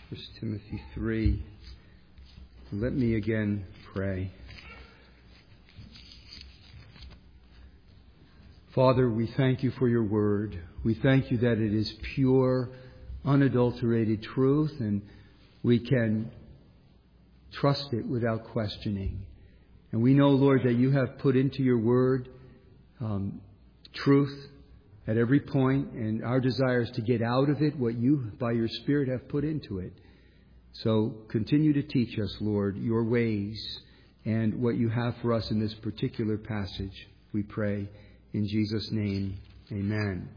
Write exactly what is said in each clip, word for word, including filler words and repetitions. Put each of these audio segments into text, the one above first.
First Timothy three. Let me again pray. Father, we thank you for your word. We thank you that it is pure, unadulterated truth, and we can trust it without questioning. And we know, Lord, that you have put into your word um, truth at every point, and our desire is to get out of it what you, by your Spirit, have put into it. So continue to teach us, Lord, your ways and what you have for us in this particular passage. We pray in Jesus' name. Amen.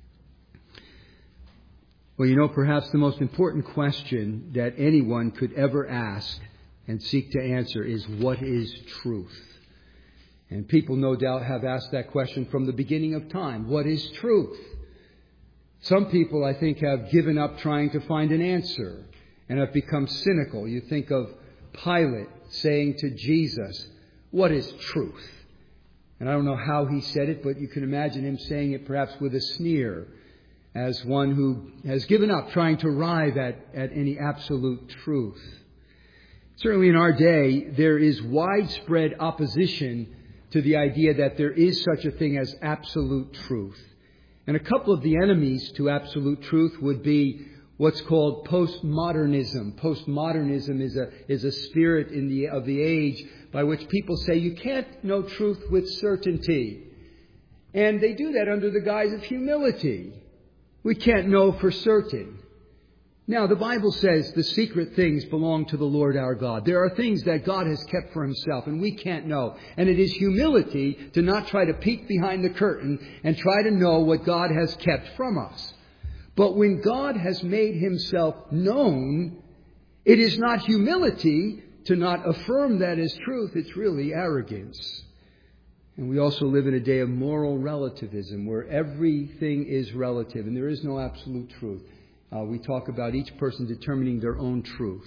Well, you know, perhaps the most important question that anyone could ever ask and seek to answer is, what is truth? And people no doubt have asked that question from the beginning of time. What is truth? Some people, I think, have given up trying to find an answer and have become cynical. You think of Pilate saying to Jesus, what is truth? And I don't know how he said it, but you can imagine him saying it perhaps with a sneer, as one who has given up trying to arrive at, at any absolute truth. Certainly in our day, there is widespread opposition to the idea that there is such a thing as absolute truth. And a couple of the enemies to absolute truth would be what's called postmodernism. Postmodernism is a is a spirit in the of the age by which people say you can't know truth with certainty. And they do that under the guise of humility. We can't know for certain. Now, the Bible says the secret things belong to the Lord our God. There are things that God has kept for himself and we can't know. And it is humility to not try to peek behind the curtain and try to know what God has kept from us. But when God has made himself known, it is not humility to not affirm that as truth. It's really arrogance. And we also live in a day of moral relativism where everything is relative and there is no absolute truth. Uh, we talk about each person determining their own truth.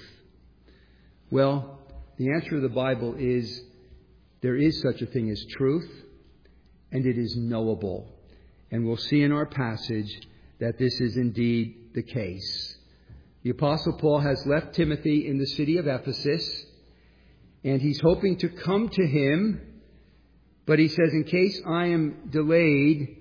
Well, the answer of the Bible is there is such a thing as truth, and it is knowable. And we'll see in our passage that this is indeed the case. The Apostle Paul has left Timothy in the city of Ephesus, and he's hoping to come to him, but he says, in case I am delayed,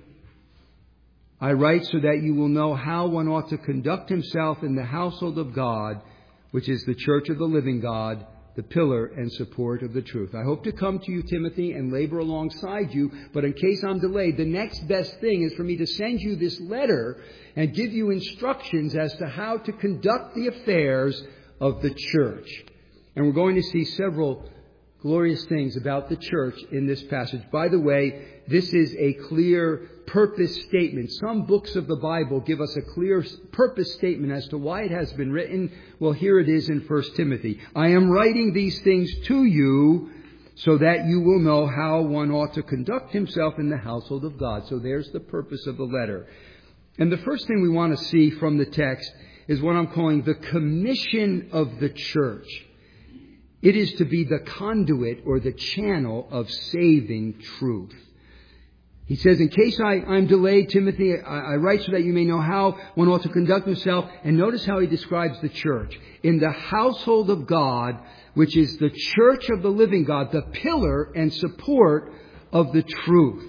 I write so that you will know how one ought to conduct himself in the household of God, which is the church of the living God, the pillar and support of the truth. I hope to come to you, Timothy, and labor alongside you, but in case I'm delayed, the next best thing is for me to send you this letter and give you instructions as to how to conduct the affairs of the church. And we're going to see several glorious things about the church in this passage. By the way, this is a clear purpose statement. Some books of the Bible give us a clear purpose statement as to why it has been written. Well, here it is in First Timothy. I am writing these things to you so that you will know how one ought to conduct himself in the household of God. So there's the purpose of the letter. And the first thing we want to see from the text is what I'm calling the commission of the church. It is to be the conduit or the channel of saving truth. He says, in case I, I'm delayed, Timothy, I, I write so that you may know how one ought to conduct himself. And notice how he describes the church. In the household of God, which is the church of the living God, the pillar and support of the truth.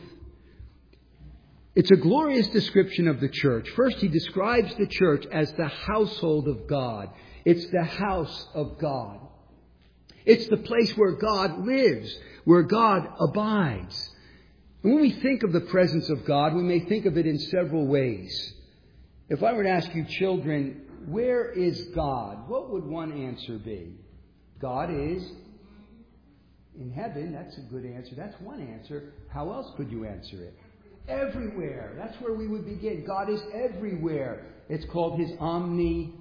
It's a glorious description of the church. First, he describes the church as the household of God. It's the house of God. It's the place where God lives, where God abides. And when we think of the presence of God, we may think of it in several ways. If I were to ask you children, where is God? What would one answer be? God is in heaven. That's a good answer. That's one answer. How else could you answer it? Everywhere. That's where we would begin. God is everywhere. It's called his omnipresence.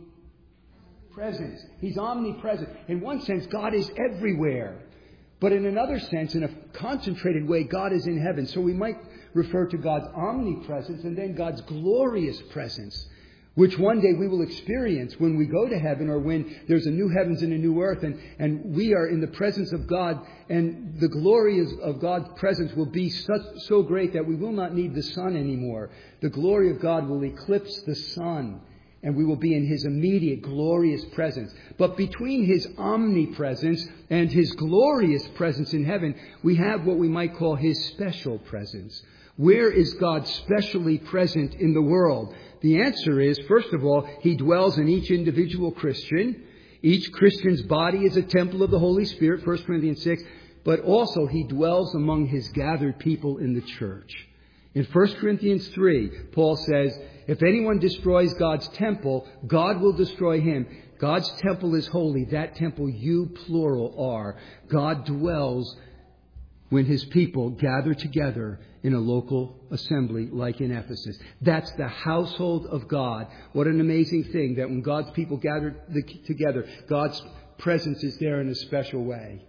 He's omnipresent. In one sense, God is everywhere. But in another sense, in a concentrated way, God is in heaven. So we might refer to God's omnipresence and then God's glorious presence, which one day we will experience when we go to heaven or when there's a new heavens and a new earth and, and we are in the presence of God, and the glory of God's presence will be such, so great that we will not need the sun anymore. The glory of God will eclipse the sun. and we will be in His immediate glorious presence. But between His omnipresence and His glorious presence in heaven, we have what we might call His special presence. Where is God specially present in the world? The answer is, first of all, He dwells in each individual Christian. Each Christian's body is a temple of the Holy Spirit, First Corinthians six. But also He dwells among His gathered people in the church. In First Corinthians three, Paul says, if anyone destroys God's temple, God will destroy him. God's temple is holy. That temple you, plural, are. God dwells when His people gather together in a local assembly like in Ephesus. That's the household of God. What an amazing thing that when God's people gather together, God's presence is there in a special way.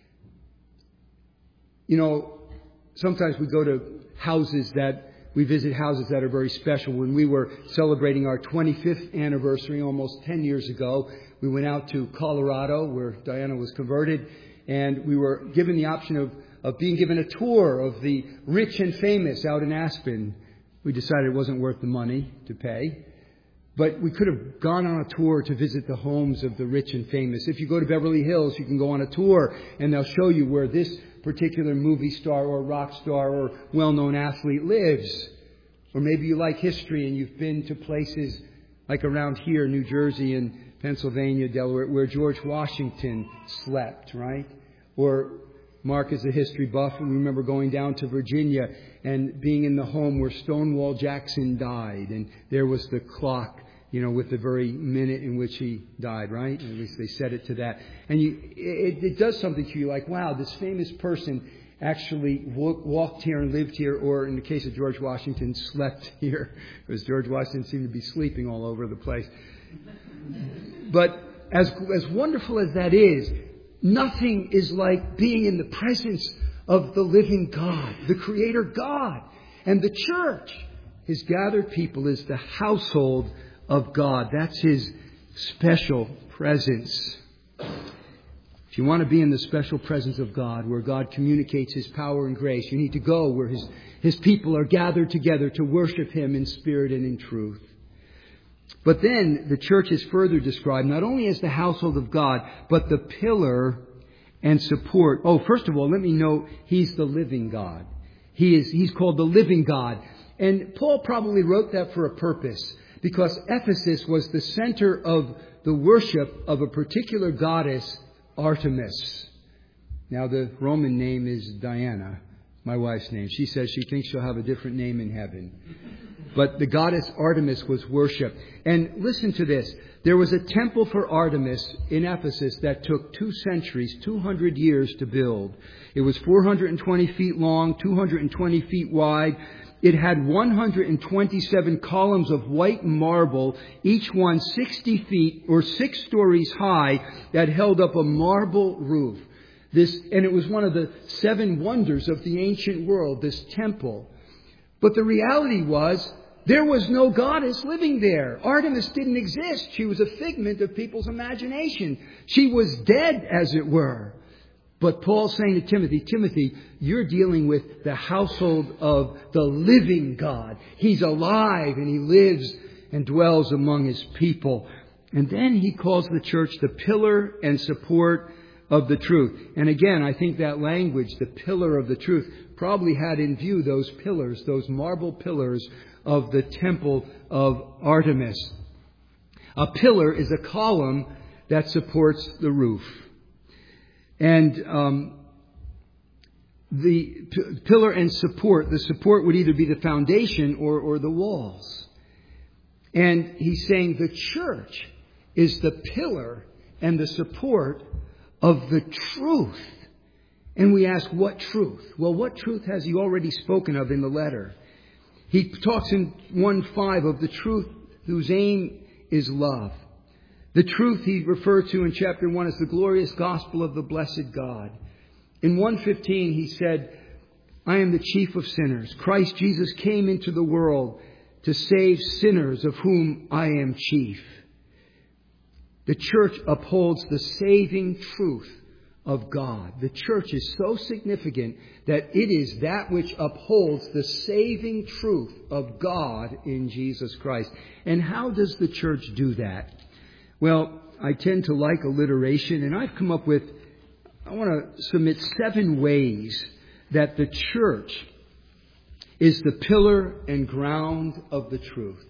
You know, sometimes we go to houses that, we visit houses that are very special. When we were celebrating our twenty-fifth anniversary almost ten years ago, we went out to Colorado where Diana was converted, and we were given the option of, of being given a tour of the rich and famous out in Aspen. We decided it wasn't worth the money to pay. But we could have gone on a tour to visit the homes of the rich and famous. If you go to Beverly Hills, you can go on a tour and they'll show you where this particular movie star or rock star or well-known athlete lives. Or maybe you like history and you've been to places like around here, New Jersey and Pennsylvania, Delaware, where George Washington slept, right? Or Mark is a history buff, and we remember going down to Virginia and being in the home where Stonewall Jackson died. And there was the clock, you know, with the very minute in which he died, right? At least they set it to that. And you, it, it does something to you like, wow, this famous person actually walked here and lived here, or in the case of George Washington, slept here, because George Washington seemed to be sleeping all over the place. But as as wonderful as that is, nothing is like being in the presence of the living God, the Creator God. And the church, His gathered people, is the household of God. That's His special presence. If you want to be in the special presence of God, where God communicates His power and grace, you need to go where His, His people are gathered together to worship Him in spirit and in truth. But then the church is further described not only as the household of God, but the pillar and support. Oh, first of all, let me note, He's the living God. He is, He's called the living God. And Paul probably wrote that for a purpose, because Ephesus was the center of the worship of a particular goddess, Artemis. Now, the Roman name is Diana, my wife's name. She says she thinks she'll have a different name in heaven. But the goddess Artemis was worshipped. And listen to this. There was a temple for Artemis in Ephesus that took two centuries, two hundred years to build. It was four hundred twenty feet long, two hundred twenty feet wide. It had one hundred twenty-seven columns of white marble, each one sixty feet or six stories high, that held up a marble roof. This, and it was one of the seven wonders of the ancient world, this temple. But the reality was, there was no goddess living there. Artemis didn't exist. She was a figment of people's imagination. She was dead, as it were. But Paul's saying to Timothy, Timothy, you're dealing with the household of the living God. He's alive and He lives and dwells among His people. And then he calls the church the pillar and support of the truth. And again, I think that language, the pillar of the truth, probably had in view those pillars, those marble pillars of the temple of Artemis. A pillar is a column that supports the roof. And um, the p- pillar and support, the support would either be the foundation or, or the walls. And he's saying the church is the pillar and the support of the truth. And we ask, what truth? Well, what truth has he already spoken of in the letter? He talks in one five of the truth whose aim is love. The truth he referred to in chapter one as the glorious gospel of the blessed God. In one fifteen he said, I am the chief of sinners. Christ Jesus came into the world to save sinners, of whom I am chief. The church upholds the saving truth of God. The church is so significant that it is that which upholds the saving truth of God in Jesus Christ. And how does the church do that? Well, I tend to like alliteration, and I've come up with, I want to submit seven ways that the church is the pillar and ground of the truth.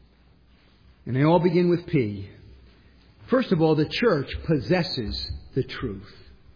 And they all begin with P. First of all, the church possesses the truth.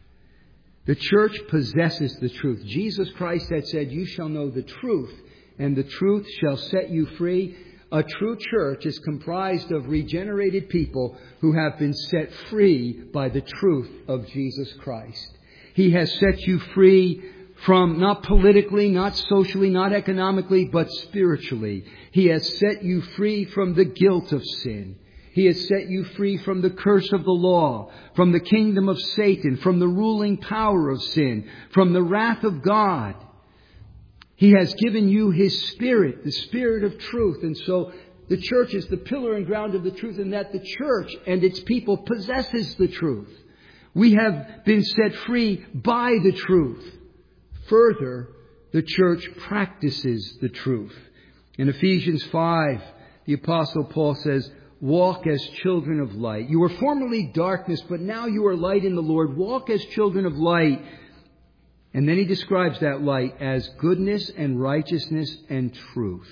The church possesses the truth. Jesus Christ had said, "You shall know the truth, and the truth shall set you free." A true church is comprised of regenerated people who have been set free by the truth of Jesus Christ. He has set you free from, not politically, not socially, not economically, but spiritually. He has set you free from the guilt of sin. He has set you free from the curse of the law, from the kingdom of Satan, from the ruling power of sin, from the wrath of God. He has given you His Spirit, the Spirit of truth. And so the church is the pillar and ground of the truth, and that the church and its people possesses the truth. We have been set free by the truth. Further, the church practices the truth. In Ephesians five, the Apostle Paul says, "Walk as children of light. You were formerly darkness, but now you are light in the Lord. Walk as children of light." And then he describes that light as goodness and righteousness and truth.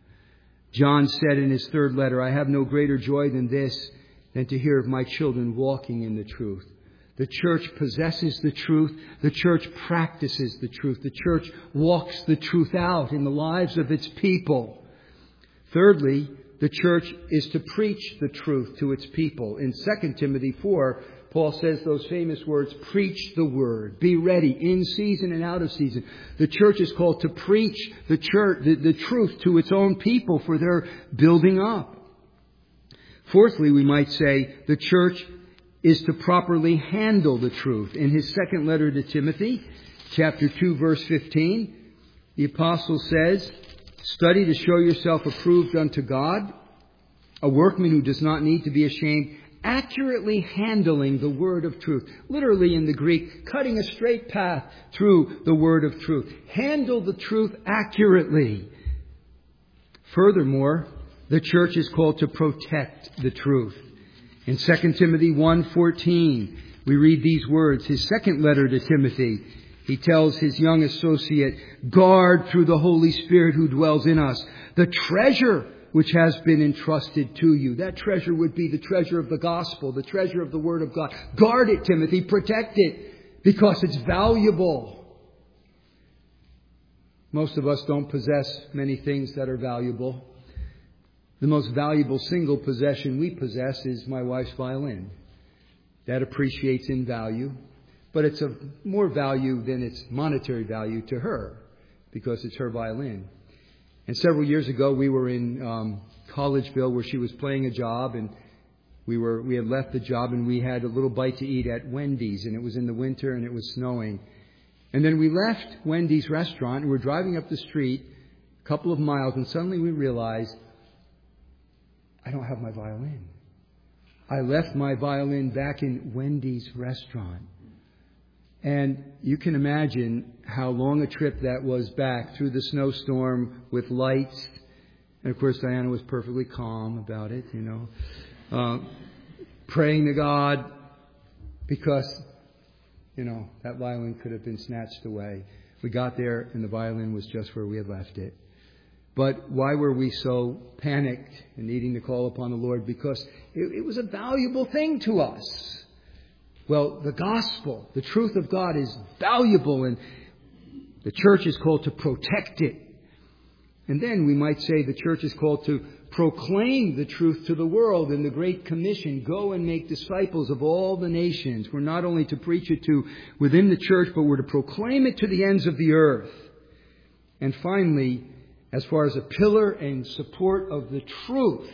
John said in his third letter, "I have no greater joy than this, than to hear of my children walking in the truth." The church possesses the truth. The church practices the truth. The church walks the truth out in the lives of its people. Thirdly, the church is to preach the truth to its people. In Second Timothy four, Paul says those famous words, "Preach the word. Be ready in season and out of season." The church is called to preach the church, the, the truth to its own people for their building up. Fourthly, we might say the church is to properly handle the truth. In his second letter to Timothy, chapter two, verse fifteen, the apostle says, "Study to show yourself approved unto God, a workman who does not need to be ashamed, accurately handling the word of truth." Literally in the Greek, cutting a straight path through the word of truth. Handle the truth accurately. Furthermore, the church is called to protect the truth. In Second Timothy one fourteen, we read these words, his second letter to Timothy. He tells his young associate, "Guard through the Holy Spirit who dwells in us the treasure which has been entrusted to you." That treasure would be the treasure of the gospel, the treasure of the Word of God. Guard it, Timothy. Protect it, because it's valuable. Most of us don't possess many things that are valuable. The most valuable single possession we possess is my wife's violin. That appreciates in value, but it's of more value than its monetary value to her, because it's her violin. And several years ago, we were in um, Collegeville, where she was playing a job, and we were we had left the job, and we had a little bite to eat at Wendy's, and it was in the winter, and it was snowing. And then we left Wendy's restaurant, and we're driving up the street a couple of miles, and suddenly we realized, I don't have my violin. I left my violin back in Wendy's restaurant. And you can imagine how long a trip that was back through the snowstorm with lights. And of course, Diana was perfectly calm about it, you know, uh, praying to God, because, you know, that violin could have been snatched away. We got there and the violin was just where we had left it. But why were we so panicked and needing to call upon the Lord? Because it, it was a valuable thing to us. Well, the gospel, the truth of God, is valuable, and the church is called to protect it. And then we might say the church is called to proclaim the truth to the world in the Great Commission. Go and make disciples of all the nations. We're not only to preach it to within the church, but we're to proclaim it to the ends of the earth. And finally, as far as a pillar and support of the truth,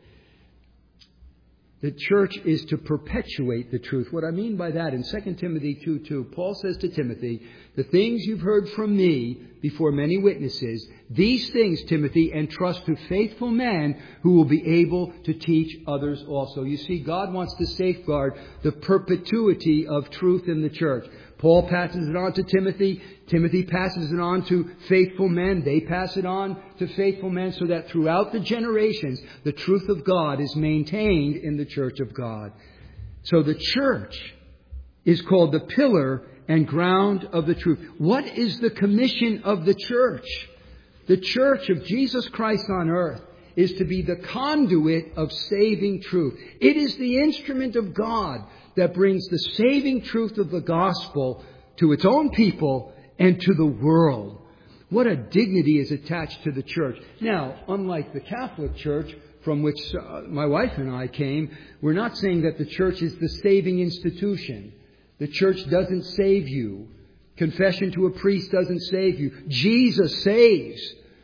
the church is to perpetuate the truth. What I mean by that, in Second Timothy two two, Paul says to Timothy, "The things you've heard from me before many witnesses, These things, Timothy, entrust to faithful men who will be able to teach others also. You see, God wants to safeguard the perpetuity of truth in the church. Paul passes it on to Timothy. Timothy passes it on to faithful men. They pass it on to faithful men so that throughout the generations, the truth of God is maintained in the church of God. So the church is called the pillar and ground of the truth. What is the commission of the church? The church of Jesus Christ on earth is to be the conduit of saving truth. It is the instrument of God that brings the saving truth of the gospel to its own people and to the world. What a dignity is attached to the church. Now, unlike the Catholic Church, from which uh, my wife and I came, we're not saying that the church is the saving institution. The church doesn't save you. Confession to a priest doesn't save you. Jesus saves.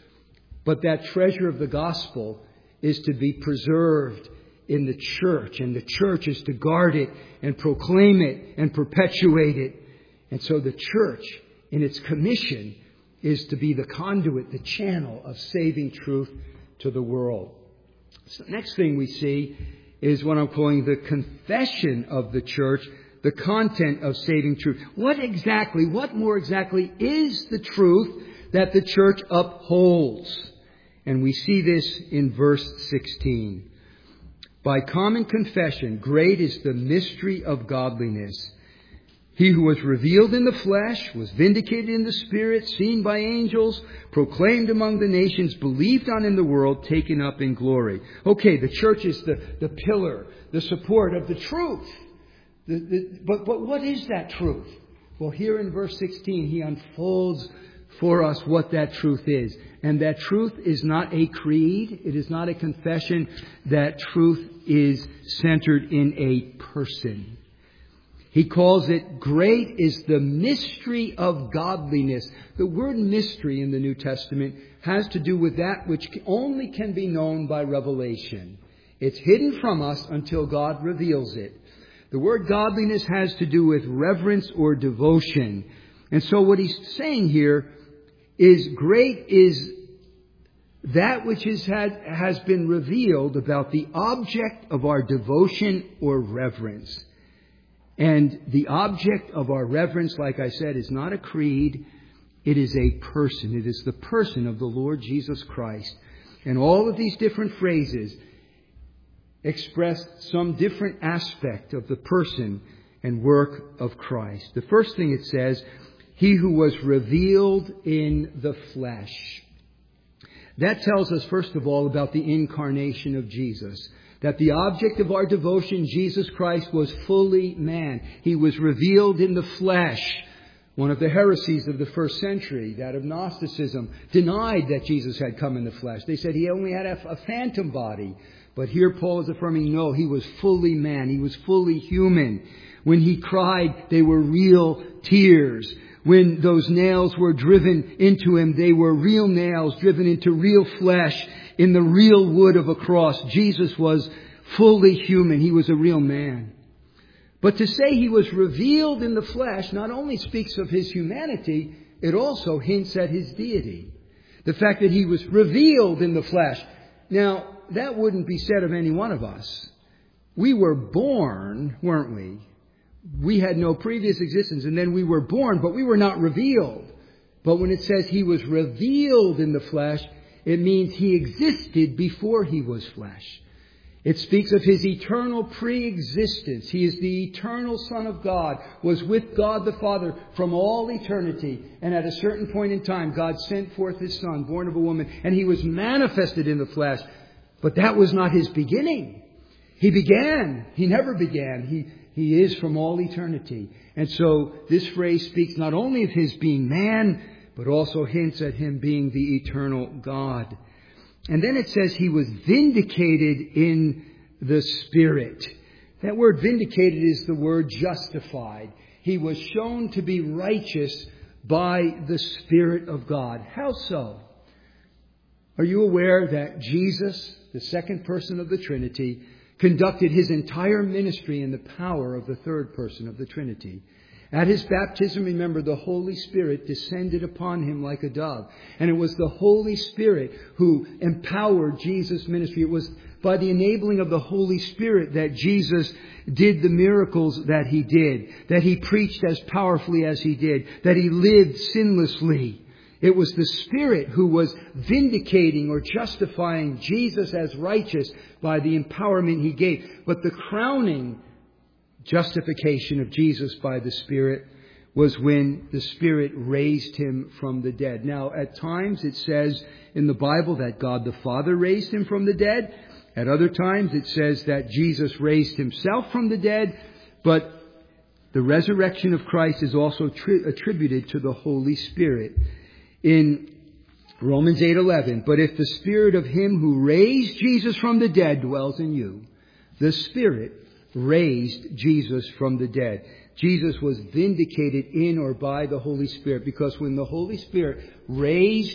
But that treasure of the gospel is to be preserved in the church. And the church is to guard it and proclaim it and perpetuate it. And so the church, in its commission, is to be the conduit, the channel of saving truth to the world. So the next thing we see is what I'm calling the confession of the church, the content of saving truth. What exactly, what more exactly is the truth that the church upholds? And we see this in verse sixteen. By common confession, great is the mystery of godliness. He who was revealed in the flesh, was vindicated in the Spirit, seen by angels, proclaimed among the nations, believed on in the world, taken up in glory. Okay, the church is the, the pillar, the support of the truth. The, the, but, but what is that truth? Well, here in verse sixteen, he unfolds for us what that truth is. And that truth is not a creed. It is not a confession. That truth is centered in a person. He calls it, great is the mystery of godliness. The word mystery in the New Testament has to do with that which only can be known by revelation. It's hidden from us until God reveals it. The word godliness has to do with reverence or devotion. And so what he's saying here is, great is that which is had, has been revealed about the object of our devotion or reverence. And the object of our reverence, like I said, is not a creed. It is a person. It is the person of the Lord Jesus Christ. And all of these different phrases express some different aspect of the person and work of Christ. The first thing it says, he who was revealed in the flesh. That tells us, first of all, about the incarnation of Jesus. That the object of our devotion, Jesus Christ, was fully man. He was revealed in the flesh. One of the heresies of the first century, that of Gnosticism, denied that Jesus had come in the flesh. They said he only had a, a phantom body. But here Paul is affirming, no, he was fully man. He was fully human. When he cried, they were real tears. When those nails were driven into him, they were real nails driven into real flesh. In the real wood of a cross, Jesus was fully human. He was a real man. But to say he was revealed in the flesh not only speaks of his humanity, it also hints at his deity. The fact that he was revealed in the flesh. Now, that wouldn't be said of any one of us. We were born, weren't we? We had no previous existence, and then we were born, but we were not revealed. But when it says he was revealed in the flesh, it means he existed before he was flesh. It speaks of his eternal pre-existence. He is the eternal Son of God, was with God the Father from all eternity. And at a certain point in time, God sent forth his Son, born of a woman, and he was manifested in the flesh. But that was not his beginning. He began. He never began. He, he is from all eternity. And so this phrase speaks not only of his being man, but also hints at him being the eternal God. And then it says he was vindicated in the Spirit. That word vindicated is the word justified. He was shown to be righteous by the Spirit of God. How so? Are you aware that Jesus, the second person of the Trinity, conducted his entire ministry in the power of the third person of the Trinity? At his baptism, remember, the Holy Spirit descended upon him like a dove. And it was the Holy Spirit who empowered Jesus' ministry. It was by the enabling of the Holy Spirit that Jesus did the miracles that he did, that he preached as powerfully as he did, that he lived sinlessly. It was the Spirit who was vindicating or justifying Jesus as righteous by the empowerment he gave. But the crowning justification of Jesus by the Spirit was when the Spirit raised him from the dead. Now, at times it says in the Bible that God the Father raised him from the dead. At other times it says that Jesus raised himself from the dead. But the resurrection of Christ is also tri- attributed to the Holy Spirit. In Romans eight eleven, but if the Spirit of him who raised Jesus from the dead dwells in you, the Spirit raised Jesus from the dead. Jesus was vindicated in or by the Holy Spirit, because when the Holy Spirit raised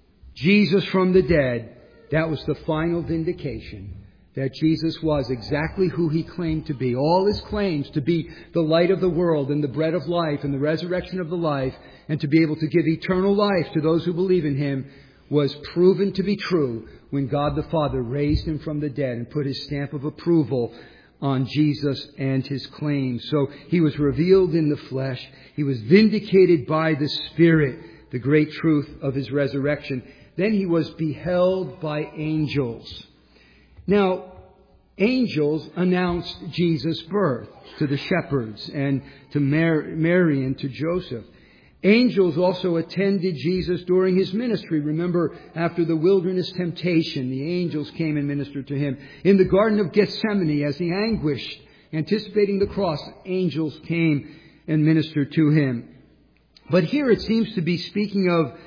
Jesus from the dead, that was the final vindication that Jesus was exactly who he claimed to be. All his claims to be the light of the world and the bread of life and the resurrection of the life and to be able to give eternal life to those who believe in him was proven to be true when God the Father raised him from the dead and put his stamp of approval on Jesus and his claims. So he was revealed in the flesh. He was vindicated by the Spirit, the great truth of his resurrection. Then he was beheld by angels. Now, angels announced Jesus' birth to the shepherds and to Mary and to Joseph. Angels also attended Jesus during his ministry. Remember, after the wilderness temptation, the angels came and ministered to him. In the Garden of Gethsemane, as he anguished, anticipating the cross, angels came and ministered to him. But here it seems to be speaking of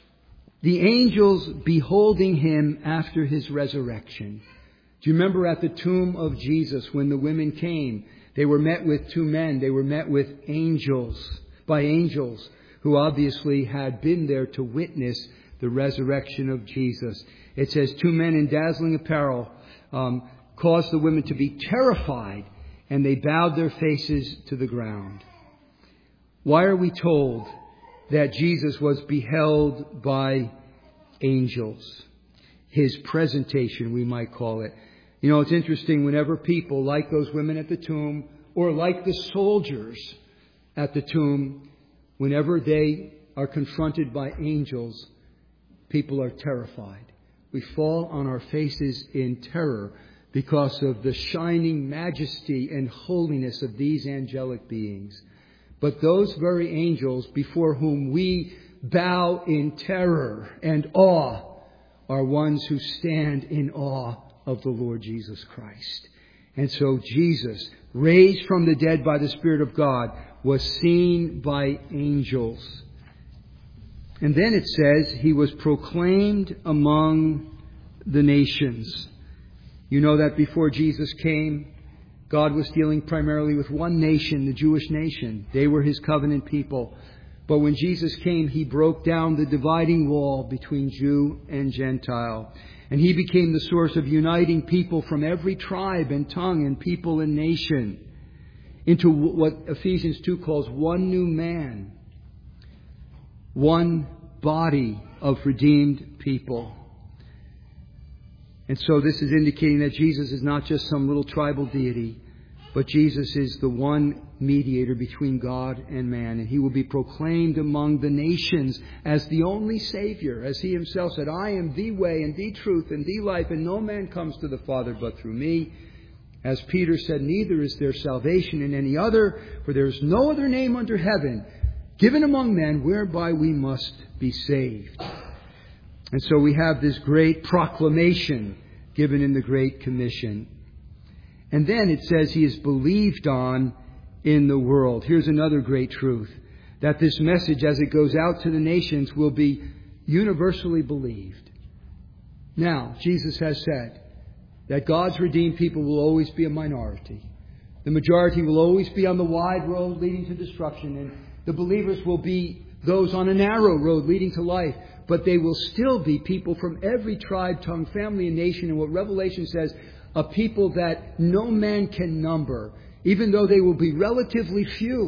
the angels beholding him after his resurrection. Do you remember at the tomb of Jesus when the women came? They were met with two men. They were met with angels, by angels, who obviously had been there to witness the resurrection of Jesus. It says two men in dazzling apparel um, caused the women to be terrified, and they bowed their faces to the ground. Why are we told that Jesus was beheld by angels? His presentation, we might call it. You know, it's interesting, whenever people like those women at the tomb, or like the soldiers at the tomb, whenever they are confronted by angels, people are terrified. We fall on our faces in terror because of the shining majesty and holiness of these angelic beings. But those very angels before whom we bow in terror and awe are ones who stand in awe of the Lord Jesus Christ. And so Jesus, raised from the dead by the Spirit of God, was seen by angels. And then it says he was proclaimed among the nations. You know that before Jesus came, God was dealing primarily with one nation, the Jewish nation. They were his covenant people. But when Jesus came, he broke down the dividing wall between Jew and Gentile. And he became the source of uniting people from every tribe and tongue and people and nation into what Ephesians two calls one new man, one body of redeemed people. And so this is indicating that Jesus is not just some little tribal deity, but Jesus is the one mediator between God and man. And he will be proclaimed among the nations as the only Savior. As he himself said, I am the way and the truth and the life, and no man comes to the Father but through me. As Peter said, neither is there salvation in any other, for there is no other name under heaven given among men whereby we must be saved. And so we have this great proclamation given in the Great Commission. And then it says he is believed on in the world. Here's another great truth, that this message, as it goes out to the nations, will be universally believed. Now, Jesus has said that God's redeemed people will always be a minority. The majority will always be on the wide road leading to destruction, and the believers will be those on a narrow road leading to life. But they will still be people from every tribe, tongue, family, and nation. And what Revelation says, a people that no man can number, even though they will be relatively few.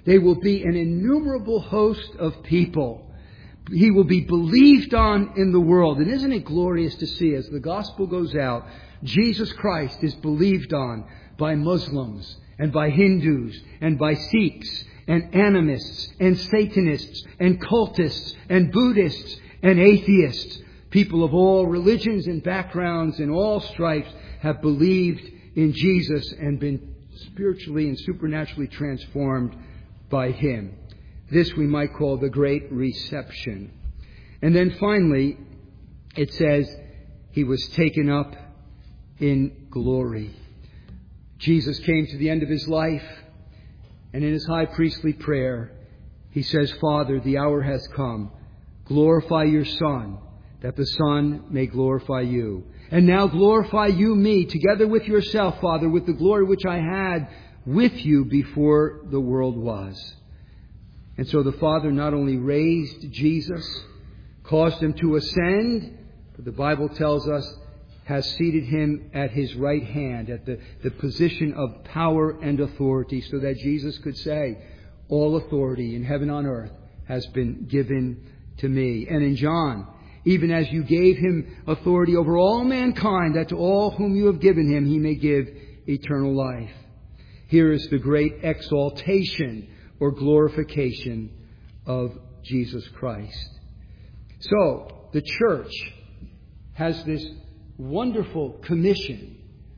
They will be an innumerable host of people. He will be believed on in the world. And isn't it glorious to see as the gospel goes out, Jesus Christ is believed on by Muslims and by Hindus and by Sikhs and animists and Satanists and cultists and Buddhists and atheists. People of all religions and backgrounds and all stripes have believed in Jesus and been spiritually and supernaturally transformed by Him. This we might call the Great Reception. And then finally, it says, He was taken up in glory. Jesus came to the end of His life, and in His high priestly prayer, He says, Father, the hour has come. Glorify your Son, that the Son may glorify you. And now glorify you me, together with yourself, Father, with the glory which I had with you before the world was. And so the Father not only raised Jesus, caused Him to ascend, but the Bible tells us has seated Him at His right hand, at the, the position of power and authority, so that Jesus could say, all authority in heaven and on earth has been given to me. And in John, even as you gave Him authority over all mankind, that to all whom you have given Him, He may give eternal life. Here is the great exaltation or glorification of Jesus Christ. So, the church has this wonderful commission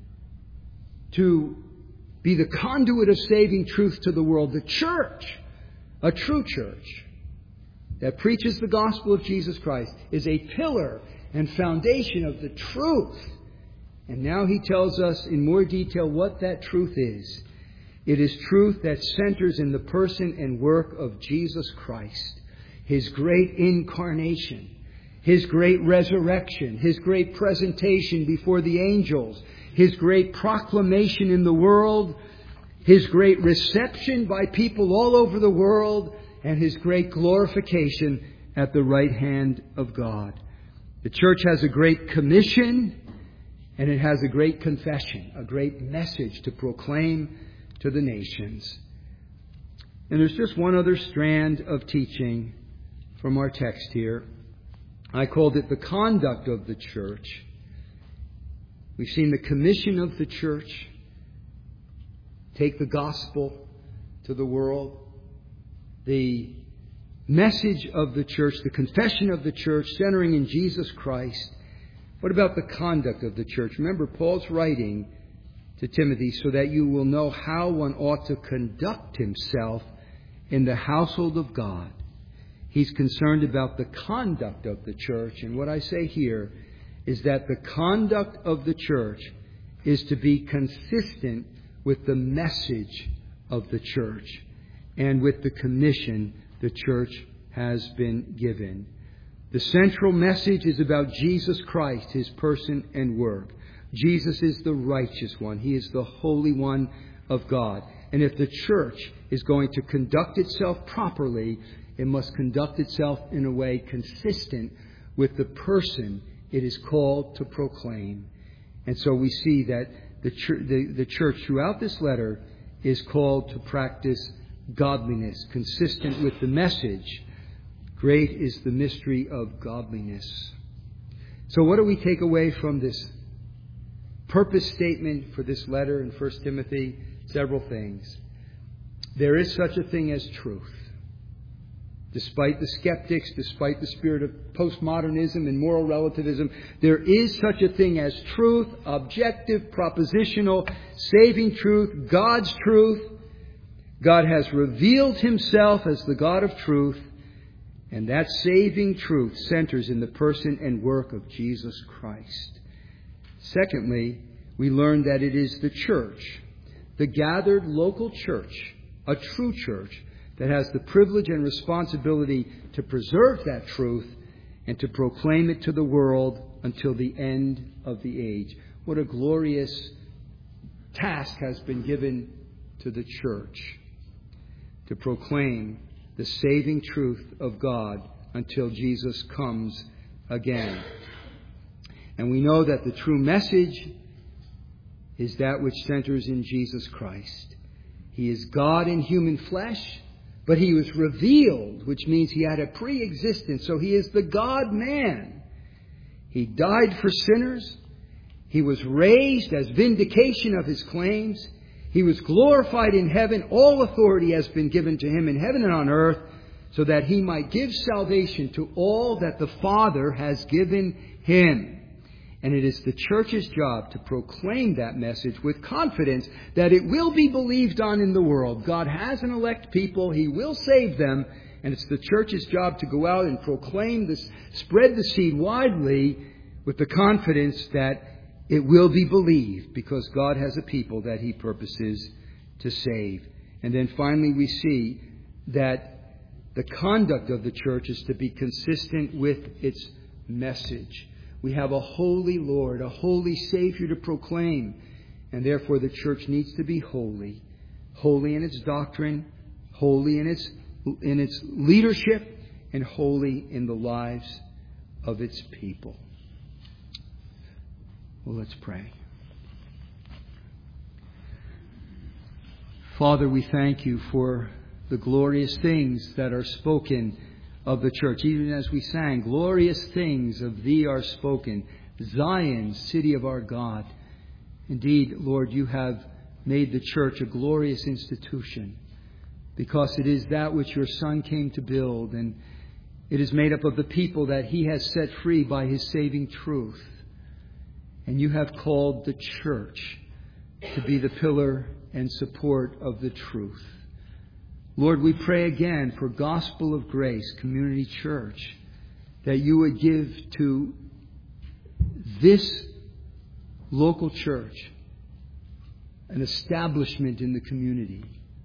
to be the conduit of saving truth to the world. The church, a true church that preaches the gospel of Jesus Christ, is a pillar and foundation of the truth. And now he tells us in more detail what that truth is. It is truth that centers in the person and work of Jesus Christ, His great incarnation, His great resurrection, His great presentation before the angels, His great proclamation in the world, His great reception by people all over the world, and His great glorification at the right hand of God. The church has a great commission, and it has a great confession, a great message to proclaim to the nations. And there's just one other strand of teaching from our text here. I called it the conduct of the church. We've seen the commission of the church. Take the gospel to the world. The message of the church, the confession of the church, centering in Jesus Christ. What about the conduct of the church? Remember, Paul's writing to Timothy so that you will know how one ought to conduct himself in the household of God. He's concerned about the conduct of the church. And what I say here is that the conduct of the church is to be consistent with the message of the church and with the commission the church has been given. The central message is about Jesus Christ, His person and work. Jesus is the righteous one. He is the Holy One of God. And if the church is going to conduct itself properly, it must conduct itself in a way consistent with the person it is called to proclaim. And so we see that the church, the, the church throughout this letter is called to practice godliness, consistent with the message. Great is the mystery of godliness. So what do we take away from this purpose statement for this letter in First Timothy? Several things. There is such a thing as truth. Despite the skeptics, despite the spirit of postmodernism and moral relativism, there is such a thing as truth, objective, propositional, saving truth, God's truth. God has revealed Himself as the God of truth, and that saving truth centers in the person and work of Jesus Christ. Secondly, we learn that it is the church, the gathered local church, a true church, that has the privilege and responsibility to preserve that truth and to proclaim it to the world until the end of the age. What a glorious task has been given to the church, to proclaim the saving truth of God until Jesus comes again. And we know that the true message is that which centers in Jesus Christ. He is God in human flesh, But he was revealed, which means he had a pre-existence. So he is the God-man. He died for sinners. He was raised as vindication of his claims. He was glorified in heaven. All authority has been given to him in heaven and on earth, so that he might give salvation to all that the Father has given him. And it is the church's job to proclaim that message with confidence that it will be believed on in the world. God has an elect people. He will save them. And it's the church's job to go out and proclaim this, spread the seed widely with the confidence that it will be believed, because God has a people that he purposes to save. And then finally we see that the conduct of the church is to be consistent with its message. We have a holy Lord, a holy Savior to proclaim, and therefore the church needs to be holy. Holy in its doctrine, holy in its, in its leadership, and holy in the lives of its people. Well, let's pray. Father, we thank you for the glorious things that are spoken of the church. Even as we sang, glorious things of thee are spoken, Zion, city of our God. Indeed, Lord, you have made the church a glorious institution, because it is that which your Son came to build, and it is made up of the people that he has set free by his saving truth. And you have called the church to be the pillar and support of the truth. Lord, we pray again for Gospel of Grace Community Church, that you would give to this local church an establishment in the community,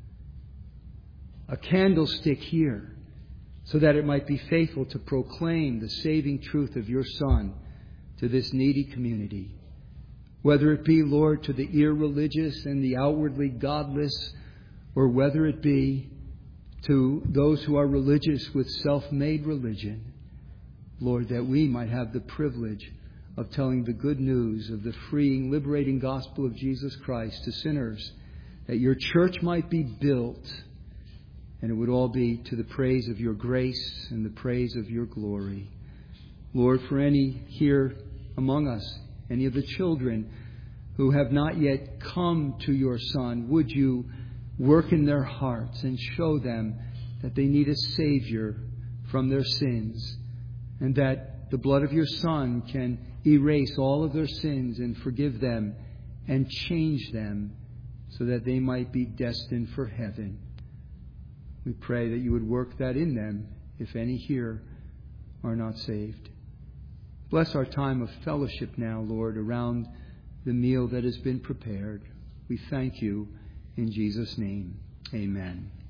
a candlestick here, so that it might be faithful to proclaim the saving truth of your Son to this needy community. Whether it be, Lord, to the irreligious and the outwardly godless, or whether it be to those who are religious with self-made religion, Lord, that we might have the privilege of telling the good news of the freeing, liberating gospel of Jesus Christ to sinners, that your church might be built, and it would all be to the praise of your grace and the praise of your glory. Lord, for any here among us, any of the children who have not yet come to your Son, would you work in their hearts and show them that they need a Savior from their sins, and that the blood of your Son can erase all of their sins and forgive them and change them so that they might be destined for heaven. We pray that you would work that in them, if any here are not saved. Bless our time of fellowship now, Lord, around the meal that has been prepared. We thank you in Jesus' name. Amen.